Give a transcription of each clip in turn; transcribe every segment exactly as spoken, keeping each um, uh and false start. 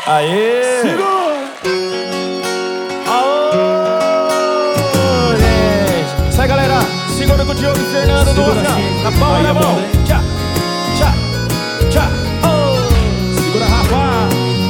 Aê! Segura! Aô, gente! Sai, galera! Segura com o Diogo e Fernando no outro. Na palma da mão. Tchá, tchá, tchá. Oh. Segura, Rafa!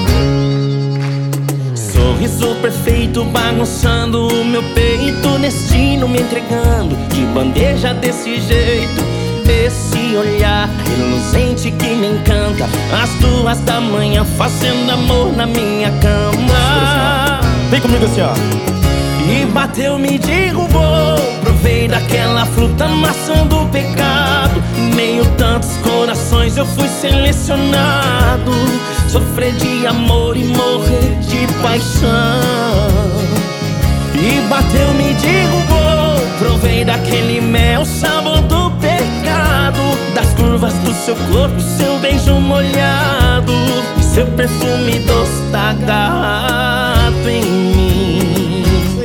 Sorriso perfeito bagunçando o meu peito, destino me entregando de bandeja desse jeito. Esse olhar reluzente que me encanta, às duas da manhã fazendo amor na minha cama. Vem comigo assim, ó. E bateu, me derrubou, provei daquela fruta, maçã do pecado. Meio tantos corações eu fui selecionado, sofrer de amor e morrer de paixão. E bateu, me derrubou, provei daquele mel, sabor do pecado, das curvas do seu corpo, seu beijo molhado, seu perfume doce tá agarrado em mim.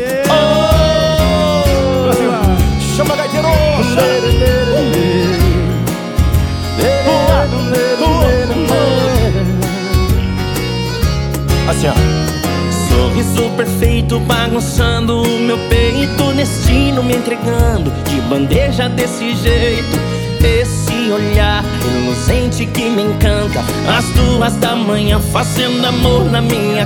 Oh! Chama, gaiteiro! Assim, ó. Sorriso perfeito bagunçando o meu peito, destino me entregando de bandeja desse jeito. Esse olhar reluzente que me encanta, às duas da manhã fazendo amor na minha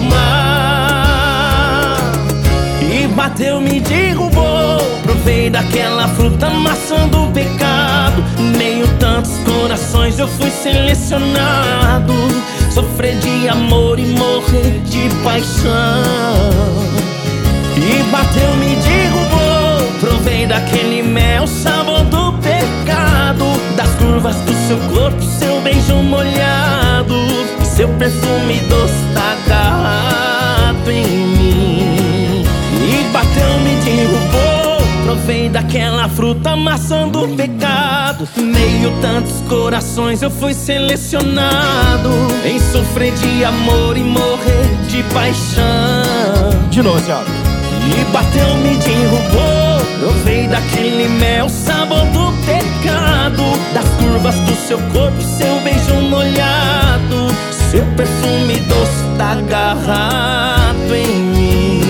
cama. E bateu, me derrubou, provei daquela fruta, maçã do pecado. Meio tantos corações eu fui selecionado, sofrer de amor e morrer de paixão. E bateu, me derrubou, provei daquele mel, sabor do pecado, das curvas do seu corpo, seu beijo molhado, seu perfume doce tá agarrado em mim. E bateu, me derrubou, provei daquela fruta, maçã do pecado. Meio tantos corações eu fui selecionado, em sofrer de amor e morrer de paixão. De novo, assim, ó. E bateu, me derrubou, provei daquele mel, sabor do pecado, das curvas do seu corpo, seu beijo molhado, seu perfume doce tá agarrado em mim.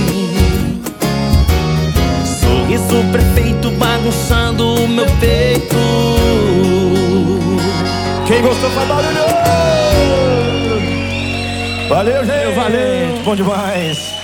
Sorriso perfeito bagunçando o meu peito. Quem gostou faz barulho! Valeu, gente! Valeu! Bom demais!